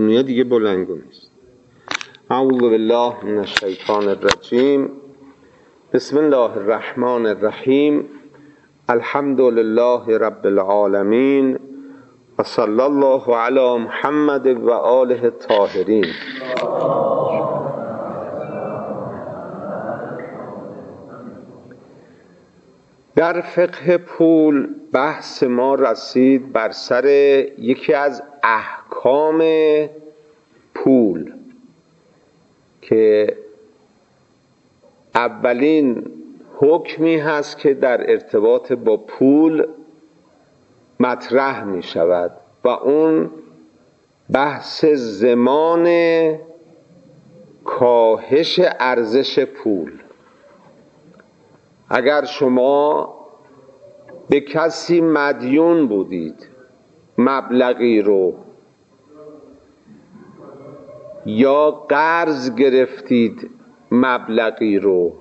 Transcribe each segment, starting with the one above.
دنیا دیگه بلنگو نیست. اعوذ بالله من الشیطان الرجیم. بسم الله الرحمن الرحیم. الحمد لله رب العالمین و صلی الله علی محمد و آله الطاهرین. در فقه پول بحث ما رسید بر سر یکی از احکام پول که اولین حکمی هست که در ارتباط با پول مطرح می شود و اون بحث زمان کاهش ارزش پول. اگر شما به کسی مدیون بودید مبلغی رو یا قرض گرفتید مبلغی رو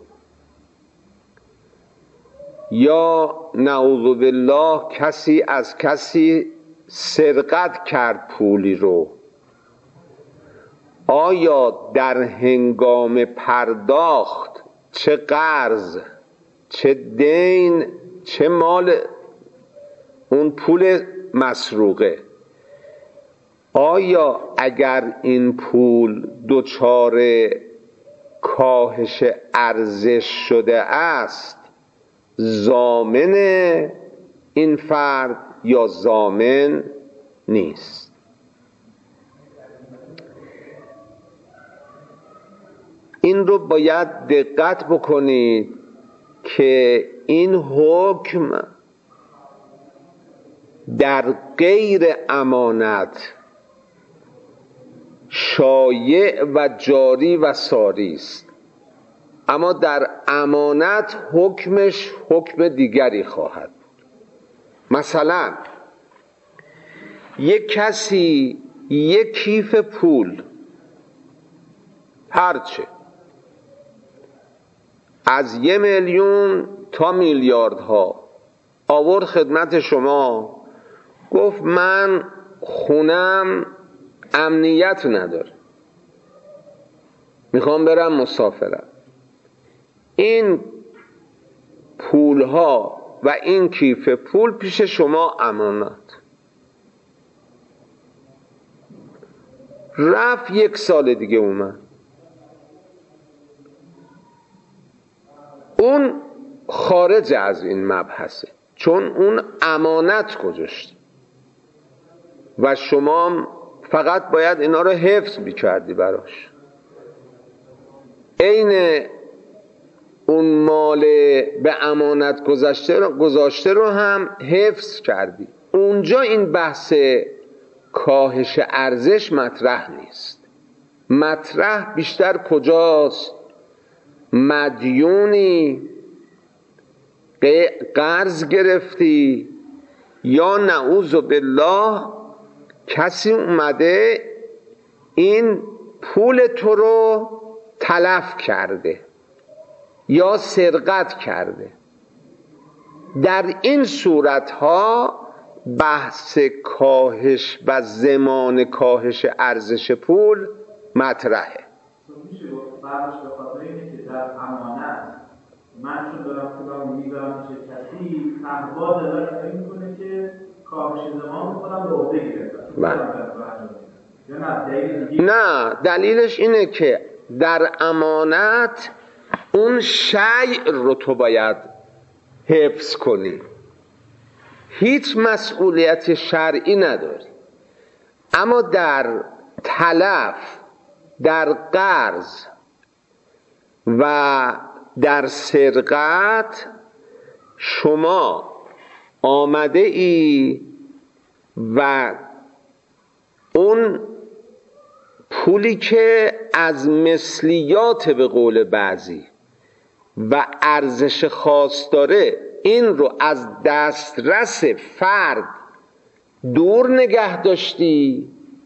یا نعوذ بالله کسی از کسی سرقت کرد پولی رو، آیا در هنگام پرداخت چه قرض چه دین چه مال اون پول مسروقه، آیا اگر این پول دچار کاهش ارزش شده است ضامن این فرد یا ضامن نیست؟ این رو باید دقت بکنید که این حکم در غیر امانت شایع و جاری و ساری است، اما در امانت حکمش حکم دیگری خواهد بود. مثلا یک کسی یک کیف پول هرچه از 1,000,000 تا میلیاردها آورد خدمت شما، گفت من خونم امنیت نداره، میخوام برم مسافرت. این پولها و این کیف پول پیش شما امانت. رفت 1 سال دیگه اومد، اون خارج از این مبحثه، چون اون امانت گذاشت و شما فقط باید اینا رو حفظ می‌کردی براش. عین اون مال به امانت گذاشته رو هم حفظ کردی. اونجا این بحث کاهش ارزش مطرح نیست. مطرح بیشتر کجاست؟ مدیونی قرض گرفتی یا نعوذ بالله کسی اومده این پول تو رو تلف کرده یا سرقت کرده. در این صورتها بحث کاهش و زمان کاهش ارزش پول مطرحه. بعدش به خاطر اینه که در امانت من چون دارم پولم میذارم پیش کسی، احوال داره فکر میکنه که کاهش زمان میکنم رو بگیره. نه، دلیلش اینه که در امانت اون شیء رو تو باید حفظ کنی، هیچ مسئولیت شرعی نداری. اما در تلف، در قرض و در سرقت شما آمده ای و اون پولی که از مثلیات به قول بعضی و ارزش خاص داره این رو از دسترس فرد دور نگه داشتی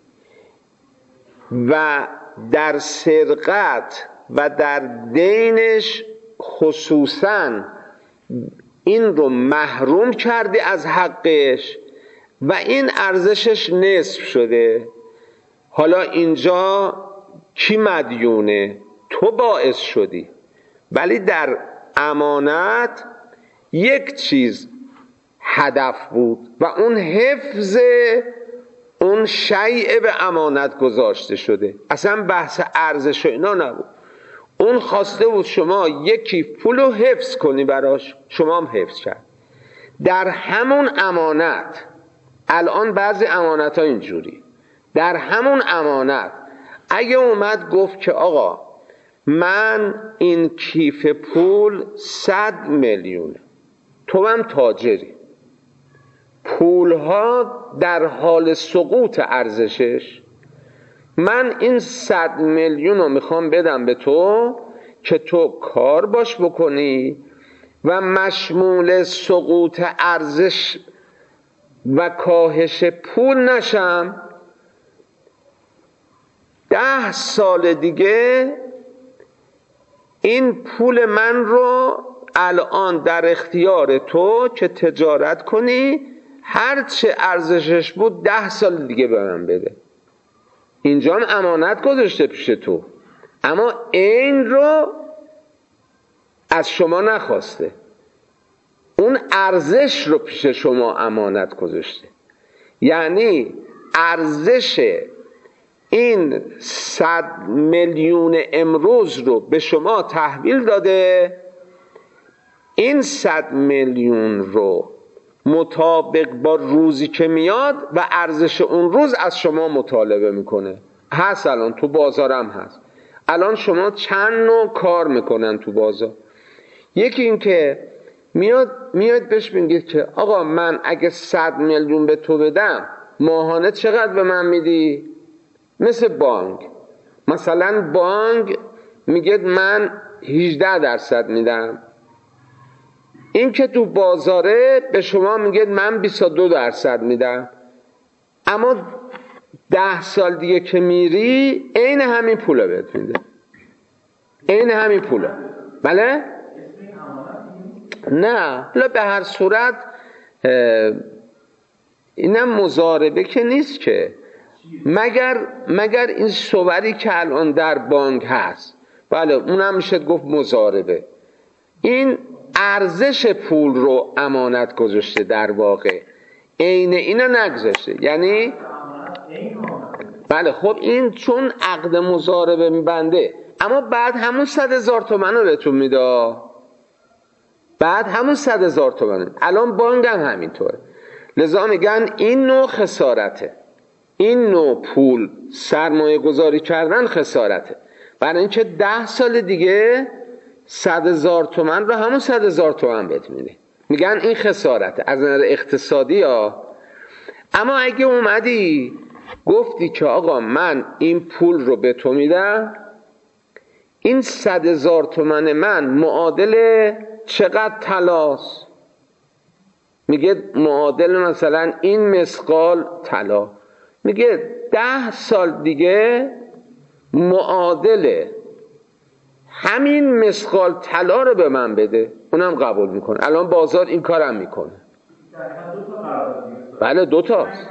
و در سرقت و در دینش خصوصاً این رو محروم کردی از حقش و این ارزشش نصف شده. حالا اینجا کی مدیونه؟ تو باعث شدی. ولی در امانت یک چیز هدف بود و اون حفظ اون شیء به امانت گذاشته شده. اصلا بحث ارزش و اینا نبود. اون خواسته بود شما یکی پولو حفظ کنی براش، شما هم حفظ کرد. در همون امانت، الان بعضی امانت ها اینجوری، در همون امانت اگه اومد گفت که آقا من این کیف پول 100 میلیونه، تو هم تاجری، پولها در حال سقوط ارزشش، من این 100 میلیون رو میخوام بدم به تو که تو کار باش بکنی و مشمول سقوط ارزش و کاهش پول نشم. 10 سال دیگه این پول من رو الان در اختیار تو که تجارت کنی، هرچه ارزشش بود 10 سال دیگه به من بده. اینجا هم امانت گذاشته پیش تو، اما این رو از شما نخواسته، اون ارزش رو پیش شما امانت گذاشته. یعنی ارزش این 100 میلیون امروز رو به شما تحویل داده، این 100 میلیون رو مطابق با روزی که میاد و ارزش اون روز از شما مطالبه میکنه. هست الان تو بازارم هست. الان شما چند نوع کار میکنن تو بازار. یکی این که میاد بهش میگید که آقا من اگه 100 میلیون به تو بدم ماهانه چقدر به من میدی؟ مثل بانک، مثلا بانک میگه من 18% میدم، این که تو بازاره به شما میگه من 22% میدم، اما 10 سال دیگه که میری عین همین پولا بهت میده، عین همین پولا. بله؟ نه، به هر صورت اینم مضاربه که نیست که، مگر این صوری که الان در بانک هست، بله اونم میشه گفت مضاربه. این ارزش پول رو امانت گذاشته، در واقع عین اینو نگذاشته. یعنی بله خب این چون عقد مضاربه میبنده، اما بعد همون 100,000 تومان رو بهتون میده، بعد همون 100,000 تومان. الان بانک هم همینطوره. لذا میگن این نوع خسارته، این نوع پول سرمایه گذاری کردن خسارته، برای اینکه 10 سال دیگه 100,000 تومان رو همون 100,000 تومان بهت میده. میگن این خسارته از نظر اقتصادی ها. اما اگه اومدی گفتی که آقا من این پول رو به تو میدم، این 100,000 تومان من معادل چقدر طلاست؟ میگه معادل مثلا این مثقال طلا. میگه 10 سال دیگه معادل همین مثقال طلا رو به من بده، اونم قبول میکنه. الان بازار این کارم میکنه. بله 2 تاست.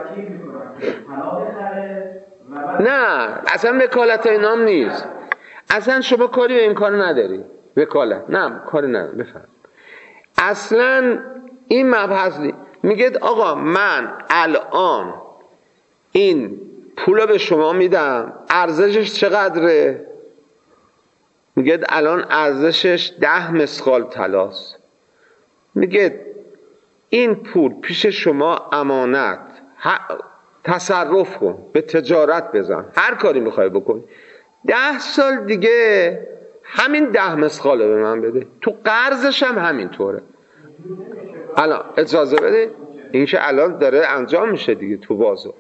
نه اصلا وکالت اینام نیست، اصلا شما کاری به این کار نداری. وکالت نه کاری نداری. بفهم اصلا این مبحث نیست. میگه آقا من الان این پول به شما میدم، ارزشش چقدره؟ میگه الان ارزشش 10 مثقال طلاست. میگه این پول پیش شما امانت، تصرف کن، به تجارت بزن، هر کاری میخوای بکن. 10 سال دیگه همین 10 مثقال به من بده. تو قرضش هم همینطوره. الان اجازه بده، این که الان داره انجام میشه دیگه تو بازار.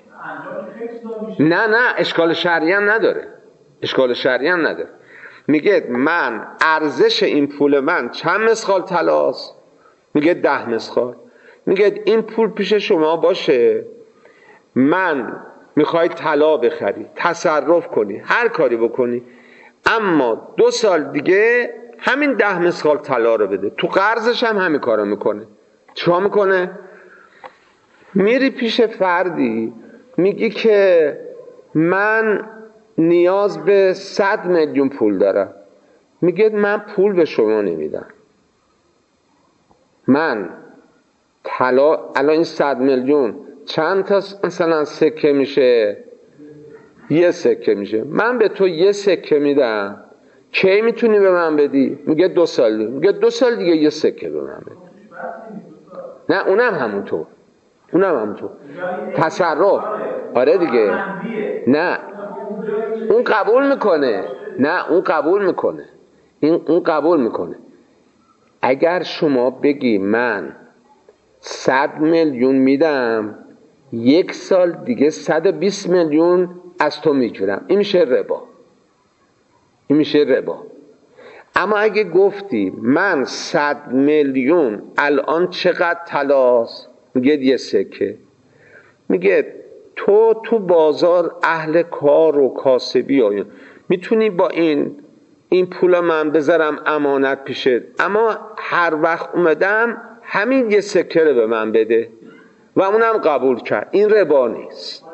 نه اشکال شرعی هم نداره، اشکال شرعی هم نداره. میگه من ارزش این پول من چند مثقال طلاست؟ میگه 10 مثقال. میگه این پول پیش شما باشه، من میخوای طلا بخری، تصرف کنی، هر کاری بکنی، اما 2 سال دیگه همین 10 مثقال طلا رو بده. تو قرضش هم همین کارو میکنه. چیکار میکنه؟ میری پیش فردی میگی که من نیاز به 100 میلیون پول دارم. میگه من پول به شما نمیدم، من طلا، الان این 100 میلیون چند تا مثلا سکه میشه؟ یه سکه میشه. من به تو یه سکه میدم، کی میتونی به من بدی؟ میگه 2 سال دیگه. میگه 2 سال دیگه یه سکه به من بده. نه اونم همونطور، اونم همونطور تصرف. آره دیگه. نه اون قبول میکنه، نه اون قبول میکنه، اون قبول میکنه. اگر شما بگی من 100 میلیون میدم، 1 سال دیگه 120 میلیون از تو میگیرم، این میشه ربا، این میشه ربا. اما اگه گفتی من 100 میلیون الان چقدر طلاست؟ میگه یه سکه. میگه تو بازار اهل کار و کاسبی آیون، میتونی با این پول من بذارم امانت پیشت، اما هر وقت اومدم همین یه سکه رو به من بده. و اونم قبول کرد. این ربا نیست.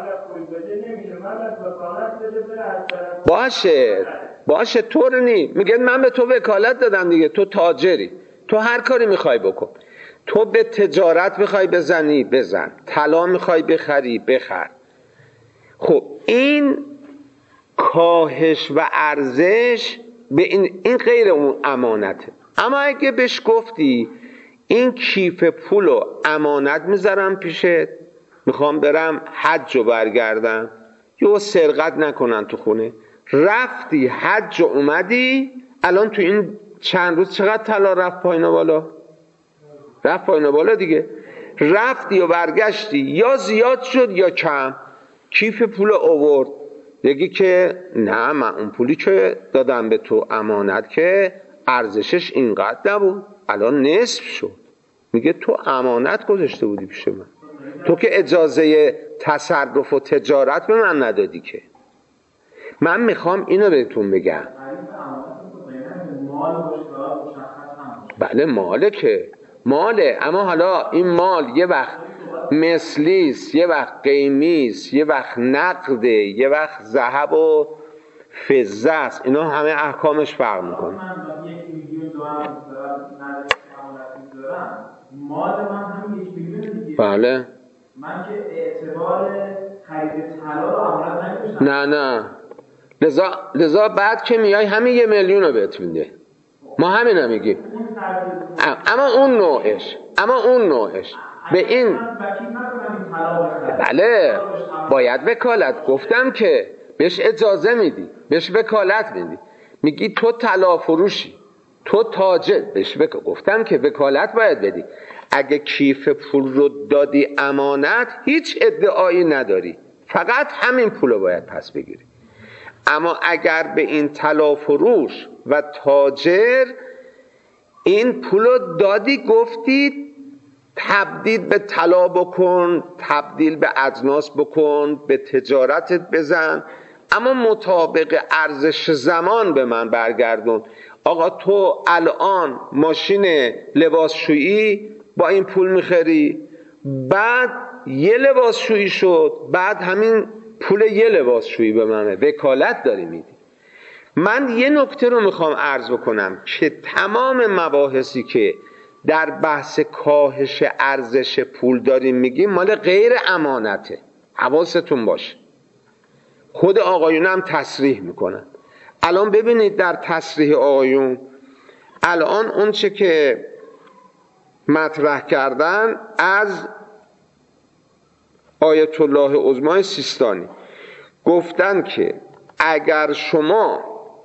باشه طور نی. میگه من به تو وکالت دادم دیگه، تو تاجری، تو هر کاری میخوای بکن، تو به تجارت میخوای بزنی بزن، طلا میخوای بخری بخر. خب این کاهش و ارزش به این غیر اون امانته. اما اگه بهش گفتی این کیف پولو امانت میذارم پیشت، میخوام برم حج و برگردم، یه سرقت نکنن تو خونه، رفتی حج و اومدی، الان تو این چند روز چقدر طلا رفت پایین و بالا؟ رفت پایین و بالا دیگه. رفتی و برگشتی، یا زیاد شد یا کم، کیف پول آورد، بگی که نه من اون پولی که دادم به تو امانت که ارزشش اینقدر نبود، الان نصف شد. میگه تو امانت گذاشته بودی پیش من، تو که اجازه تصرف و تجارت به من ندادی که. من میخوام اینو بهتون بگم. بله ماله، که ماله، اما حالا این مال یه وقت مثلیست، یه وقت قیمیست، یه وقت نقده، یه وقت ذهب و فضه است. اینا همه احکامش فرق میکنه. من 1 میلیون دارم مال من هم 1 میلیون دیگه. بله. من که اعتبار خرید طلا رو امانت نمی‌دونم. نه لذا بعد که میای همین 1 میلیون رو بهت میده. ما همین میگیم. اما اون نوعش به این بله باید وکالت. گفتم که بهش اجازه میدی، بهش وکالت میدی، میگی تو طلا فروشی، تو تاجر، بهش گفتم که وکالت باید بدی. اگه کیف پول رو دادی امانت، هیچ ادعایی نداری، فقط همین پول رو باید پس بگیری. اما اگر به این طلا فروش و تاجر این پول رو دادی، گفتی تبدیل به طلا بکن، تبدیل به اجناس بکن، به تجارتت بزن، اما مطابق ارزش زمان به من برگردون. آقا تو الان ماشین لباسشویی با این پول میخری، بعد یه لباسشویی شد، بعد همین پول یه لباسشویی به منه، وکالت داری میدی. من یه نکته رو میخوام عرض بکنم که تمام مباحثی که در بحث کاهش ارزش پول داریم میگیم مال غیر امانته. حواستون باشه. خود آقایون هم تصریح میکنن. الان ببینید در تصریح آقایون، الان اون چه که مطرح کردن از آیت الله عظمای سیستانی، گفتن که اگر شما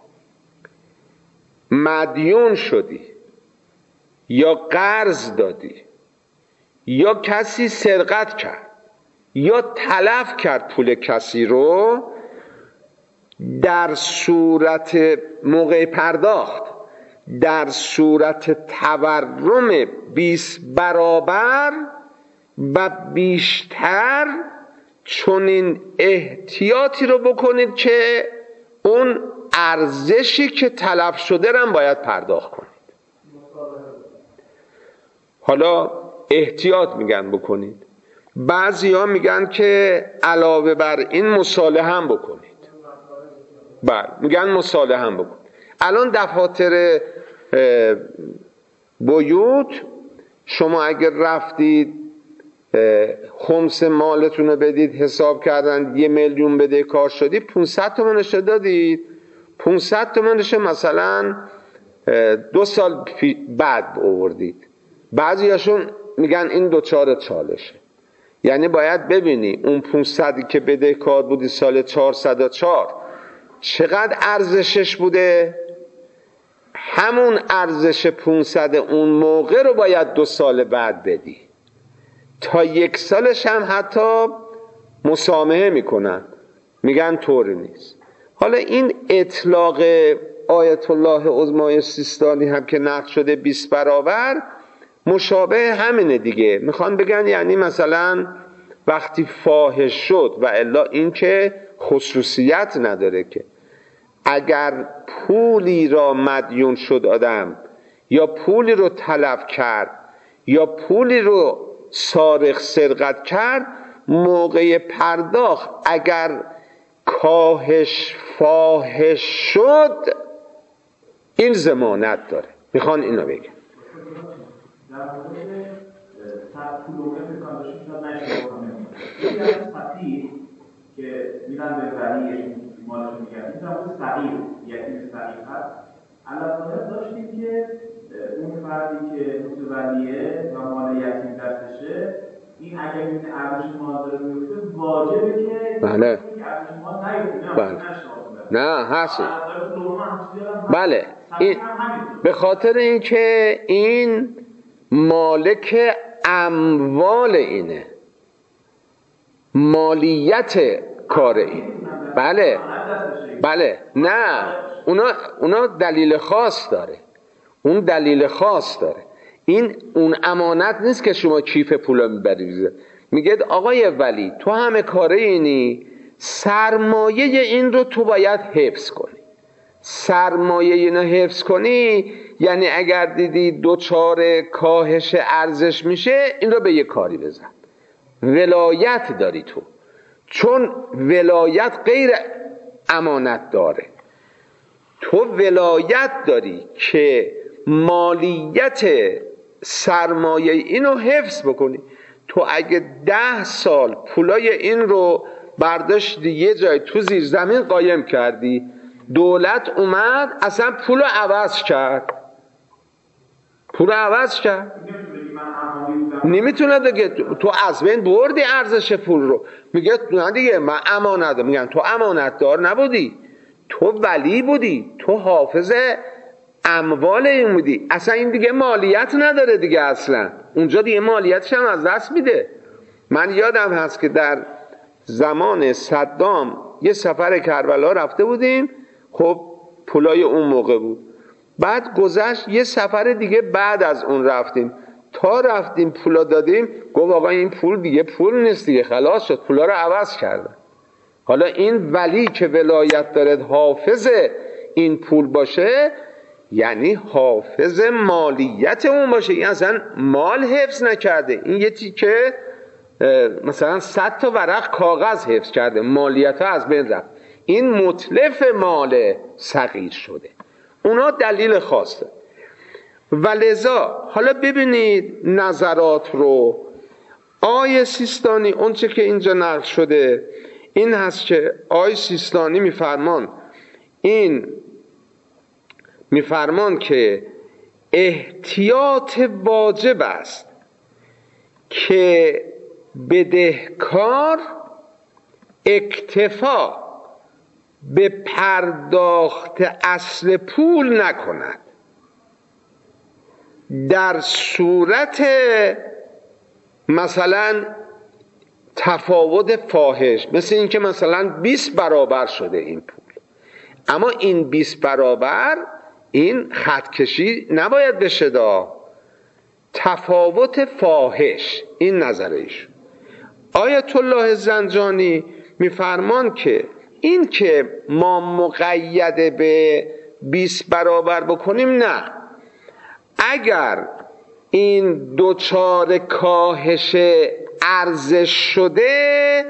مدیون شدی یا قرض دادی یا کسی سرقت کرد یا تلف کرد پول کسی رو، در صورت موقع پرداخت در صورت تورم 20 برابر و بیشتر چنین احتیاطی رو بکنید که اون ارزشی که تلف شده رو باید پرداخت کنید. حالا احتیاط میگن بکنید. بعضی ها میگن که علاوه بر این مصالحه هم بکنید. بله میگن مصالحه هم بکن. الان دفاتر بیوت شما اگر رفتید خمس مالتون رو بدید، حساب کردن 1 میلیون بده کار شدید، 500 تومنش دادید، 500 تومنش مثلا 2 سال بعد آوردید. بعضی هاشون میگن این دوچار چالشه. یعنی باید ببینی اون 500 که بده کار بودی سال 404 چقدر ارزشش بوده، همون ارزش 500 اون موقع رو باید 2 سال بعد بدی. تا 1 سالش هم حتی مسامحه میکنن، میگن طوری نیست. حالا این اطلاق آیت الله عظمی سیستانی هم که نقل شده 20 برابر مشابه همینه دیگه. میخوان بگن یعنی مثلا وقتی فاحش شد و الا این که خصوصیت نداره که اگر پولی را مدیون شد آدم یا پولی رو تلف کرد یا پولی رو سارق سرقت کرد، موقع پرداخت اگر کاهش فاحش شد این ضمانت داره. میخوان اینو بگن. در مورد پولومه بکن داشتیم شاید نشده بکنم یکی از فقیر که میرن به ولیش مالشو میگردیم در مورد صغیر یتیم صغیر هست علت داشتیم که اون فردی که متولیه و مال یتیم دستشه این اگر این ارزش مال داره میفته واجبه که بله ارزش مال نیفته. بله نه هستی بله این به خاطر اینکه این مالک اموال اینه، مالیت کار این. بله بله نه اونا دلیل خاص داره، اون دلیل خاص داره. این اون امانت نیست که شما کیف پولا میبری میگه آقای ولی تو همه کاره اینی، سرمایه این رو تو باید حفظ کنی. سرمایه اینو حفظ کنی یعنی اگر دیدی دوچار کاهش ارزش میشه این رو به یه کاری بزن. ولایت داری تو، چون ولایت غیر امانت داره. تو ولایت داری که مالیت سرمایه اینو حفظ بکنی. تو اگه 10 سال پولای این رو برداشتی یه جای تو زیر زمین قایم کردی، دولت اومد اصلا پولو عوض کرد، پولو عوض کرد، نمیتونه دیگه. تو از بین بردی ارزش پول رو. میگه نه دیگه من امانت دارم. میگن تو امانت دار نبودی، تو ولی بودی، تو حافظ اموال این بودی، اصلا این دیگه مالیت نداره دیگه. اصلا اونجا دیگه مالیتش هم از دست میده. من یادم هست که در زمان صدام یه سفر کربلا رفته بودیم، خب پولای اون موقع بود. بعد گذشت یه سفر دیگه بعد از اون رفتیم، تا رفتیم پولا دادیم، گفت آقا این پول دیگه پول نیست دیگه، خلاص شد، پولا رو عوض کردن. حالا این ولی که ولایت دارد حافظ این پول باشه یعنی حافظ مالیت اون باشه. این اصلا مال حفظ نکرده، این یه تیکه مثلا 100 تا ورق کاغذ حفظ کرده، مالیت ها از بین رفت. این متلف مال صغیر شده. اونا دلیل خاصه. ولذا حالا ببینید نظرات رو. آیه سیستانی اونچه که اینجا نقل شده این هست که آیه سیستانی میفرمان که احتیاط واجب است که بدهکار اکتفا به پرداخت اصل پول نکند. در صورت مثلا تفاوت فاحش، مثل این که مثلا 20 برابر شده این پول، اما این 20 برابر این خطکشی نباید بشه دا، تفاوت فاحش. این نظر ایشون. آیت الله زنجانی میفرمان که این که ما مقید به 20 برابر بکنیم نه، اگر این دوچار کاهش ارزش شده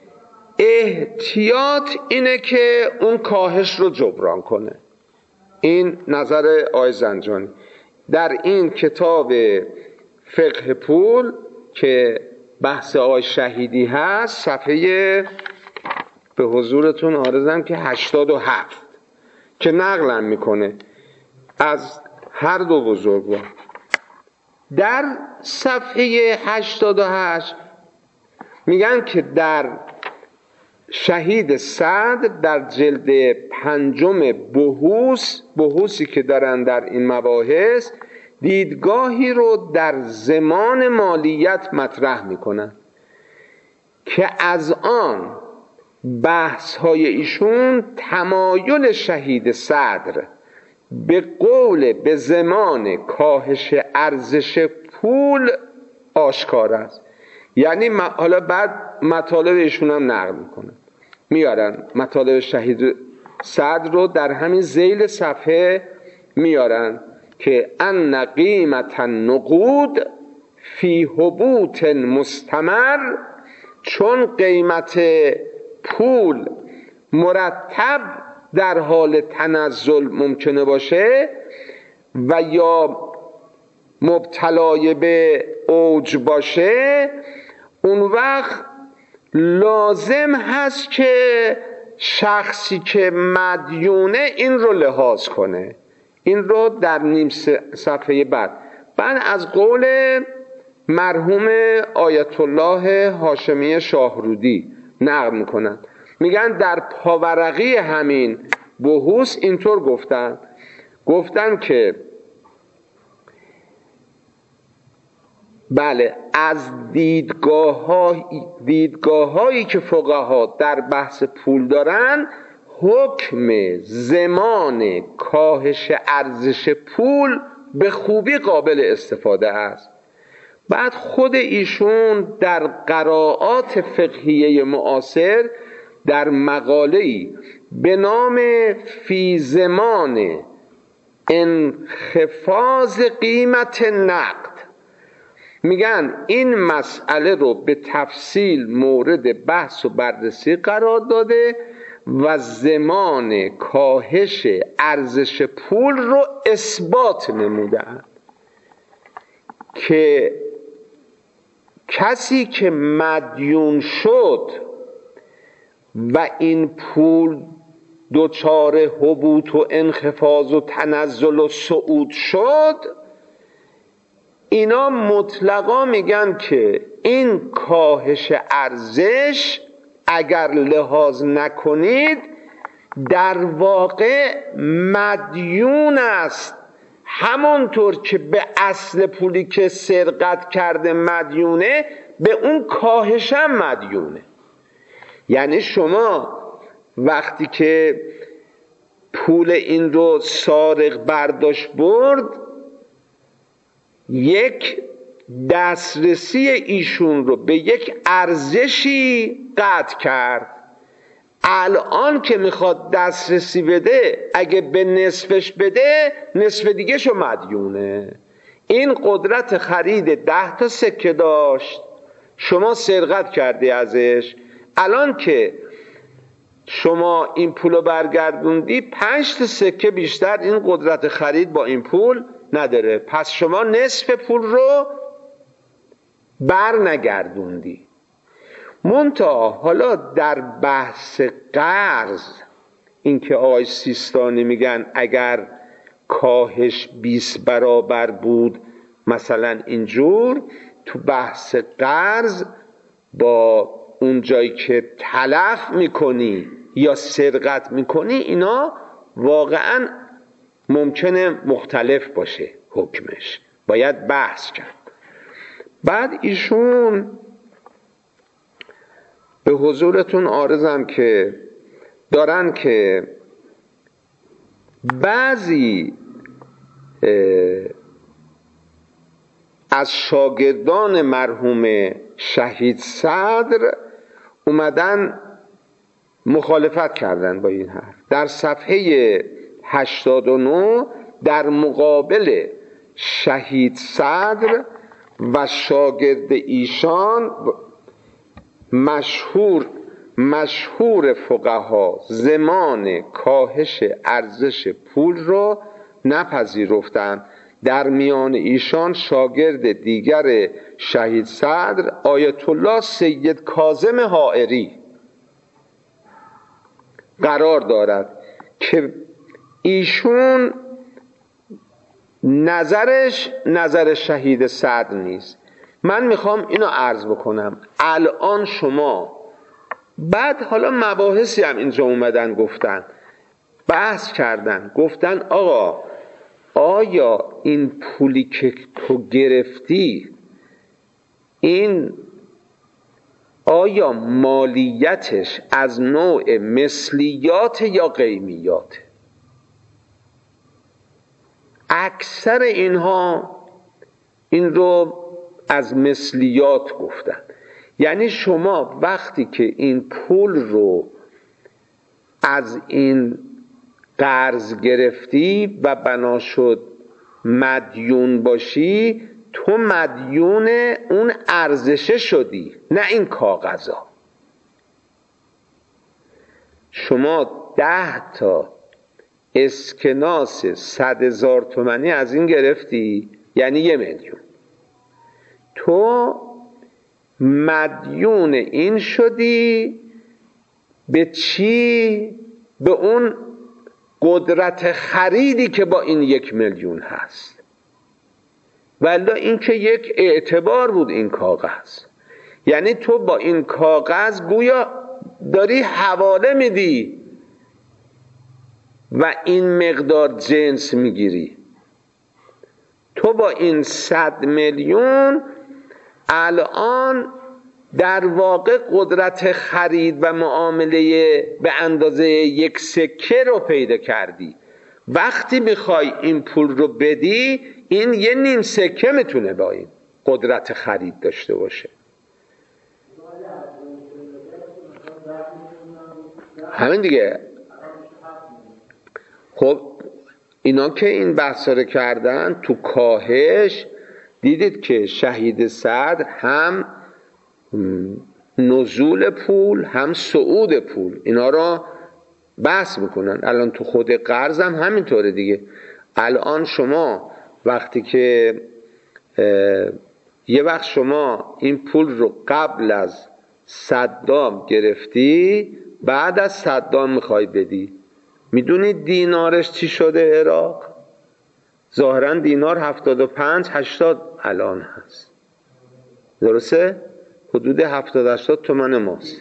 احتیاط اینه که اون کاهش رو جبران کنه. این نظر آقای زنجانی در این کتاب فقه پول که بحث آقای شهیدی هست، صفحه به حضورتون عرضم که 87 که نقلم میکنه از هر دو بزرگوار. در صفحه 88 میگن که در شهید سعد در جلد 5 بحوثی که دارن در این مباحث دیدگاهی رو در زمان مالیت مطرح میکنن که از آن بحث های ایشون تمایل شهید صدر به قول به زمان کاهش ارزش پول آشکار است. یعنی حالا بعد مطالب ایشون هم نقل میکنن، میارن مطالب شهید صدر رو در همین ذیل صفحه میارن که ان قیمت النقود فی هبوط مستمر، چون قیمت پول مرتب در حال تنزل ممکنه باشه و یا مبتلای به اوج باشه، اون وقت لازم هست که شخصی که مدیونه این رو لحاظ کنه. این رو در نیم صفحه بعد از قول مرحوم آیت الله هاشمی شاهرودی نقل میکنن. میگن در پاورقی همین بحوث اینطور گفتن که بله، از دیدگاه‌هایی که فقها در بحث پول دارن، حکم زمان کاهش ارزش پول به خوبی قابل استفاده است. بعد خود ایشون در قرائات فقهیه معاصر در مقاله‌ای به نام فی زمان انخفاض قیمت نقد میگن این مسئله رو به تفصیل مورد بحث و بررسی قرار داده و زمان کاهش ارزش پول رو اثبات نمودند که کسی که مدیون شد و این پول دچار هبوط و انخفاض و تنزل و صعود شد، اینا مطلقا میگن که این کاهش ارزش اگر لحاظ نکنید در واقع مدیون است، همانطور که به اصل پولی که سرقت کرده مدیونه، به اون کاهش هم مدیونه. یعنی شما وقتی که پول این رو سارق برداشت برد، یک دسترسی ایشون رو به یک ارزشی قطع کرد. الان که میخواد دسترسی بده، اگه به نصفش بده، نصف دیگه شو مدیونه. این قدرت خرید 10 تا سکه داشت، شما سرقت کردی ازش، الان که شما این پولو برگردوندی 5 تا سکه بیشتر این قدرت خرید با این پول نداره، پس شما نصف پول رو بر نگردوندی. منتها حالا در بحث قرض، این که آقای سیستانی میگن اگر کاهش 20 برابر بود مثلا اینجور، تو بحث قرض با اون جایی که تلف میکنی یا سرقت میکنی، اینا واقعا ممکنه مختلف باشه حکمش، باید بحث کرد. بعد ایشون به حضورتون عارضم که دارن که بعضی از شاگردان مرحوم شهید صدر اومدن مخالفت کردن با این حرف. در صفحه 89 در مقابل شهید صدر و شاگرد ایشان مشهور فقها زمان کاهش ارزش پول را نپذیرفتند. در میان ایشان شاگرد دیگر شهید صدر آیت الله سید کاظم حائری قرار دارد که ایشون نظر شهید صدر نیست. من میخوام اینو عرض بکنم. الان شما بعد حالا مباحثی هم اینجا اومدن گفتن، بحث کردن، گفتن آقا آیا این پولی که تو گرفتی این آیا مالیتش از نوع مثلیات یا قیمیات؟ اکثر اینها این رو از مثلیات گفتن. یعنی شما وقتی که این پول رو از این قرض گرفتی و بنا شد مدیون باشی، تو مدیون اون ارزشه شدی، نه این کاغذا. شما 10 تا اسکناس 100,000 تومانی از این گرفتی، یعنی 1,000,000. تو مدیون این شدی به چی؟ به اون قدرت خریدی که با این 1,000,000 هست. ولی این که یک اعتبار بود این کاغذ، یعنی تو با این کاغذ گویا داری حواله میدی و این مقدار جنس میگیری. تو با این 100 میلیون الان در واقع قدرت خرید و معامله به اندازه 1 سکه رو پیدا کردی. وقتی میخوای این پول رو بدی، این 1 سکه میتونه با این قدرت خرید داشته باشه. همین دیگه. خب اینا که این بحثا رو کردن تو کاهش، دیدید که شهید صدر هم نزول پول هم صعود پول اینا را بحث میکنن. الان تو خود قرض هم همینطوره دیگه. الان شما وقتی که یه وقت شما این پول رو قبل از صدام گرفتی، بعد از صدام میخوای بدی، میدونید دینارش چی شده عراق؟ ظاهرا دینار 75-80 الان هست، درسته؟ حدود 70-80 تومن ماست.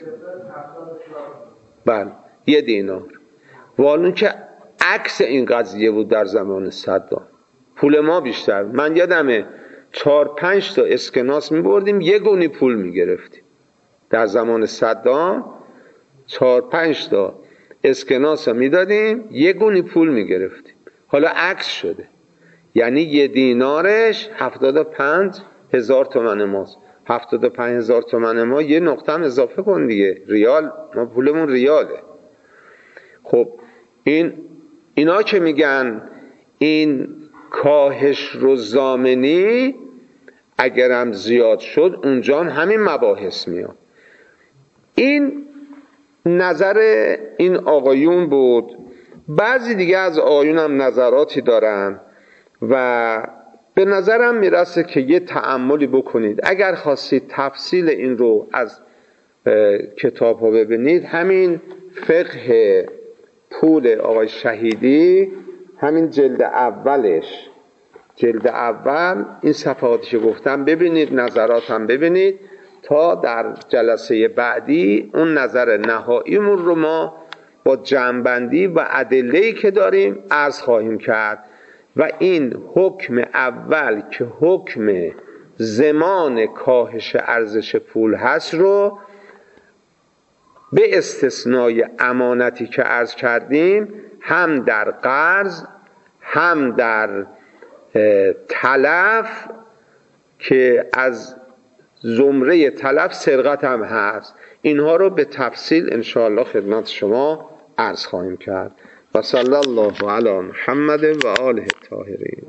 بله 1 دینار. والون که عکس این قضیه بود در زمان صدام. پول ما بیشتر. من یادمه 4-5 تا اسکناس میبردیم 1 گونی پول میگرفتیم. در زمان صدام 4-5 تا اسکناس میدادیم 1 گونی پول میگرفتیم. حالا عکس شده، یعنی 1 دینارش 75,000 تومن ماست. 75,000 تومن ما 1 نقطه هم اضافه کن دیگه، ریال. ما پولمون ریاله. خب اینا که میگن این کاهش رو ضامنی اگرم زیاد شد، اونجا هم همین مباحث میاد. این نظر این آقایون بود. بعضی دیگه از آقایون هم نظراتی دارن و به نظرم میرسه که یه تأملی بکنید. اگر خواستید تفصیل این رو از کتاب ها ببینید، همین فقه پول آقای شهیدی، همین جلد اولش، جلد اول این صفحاتی که گفتم ببینید، نظرات هم ببینید، تا در جلسه بعدی اون نظر نهاییمون رو ما با جمع‌بندی و ادله‌ای که داریم عرض خواهیم کرد. و این حکم اول که حکم زمان کاهش ارزش پول هست رو به استثنای امانتی که عرض کردیم، هم در قرض هم در تلف، که از زمره تلف سرقت هم هست، اینها رو به تفصیل انشاءالله خدمت شما عرض خواهیم کرد. و صلی الله علی محمد و آله الطاهرین.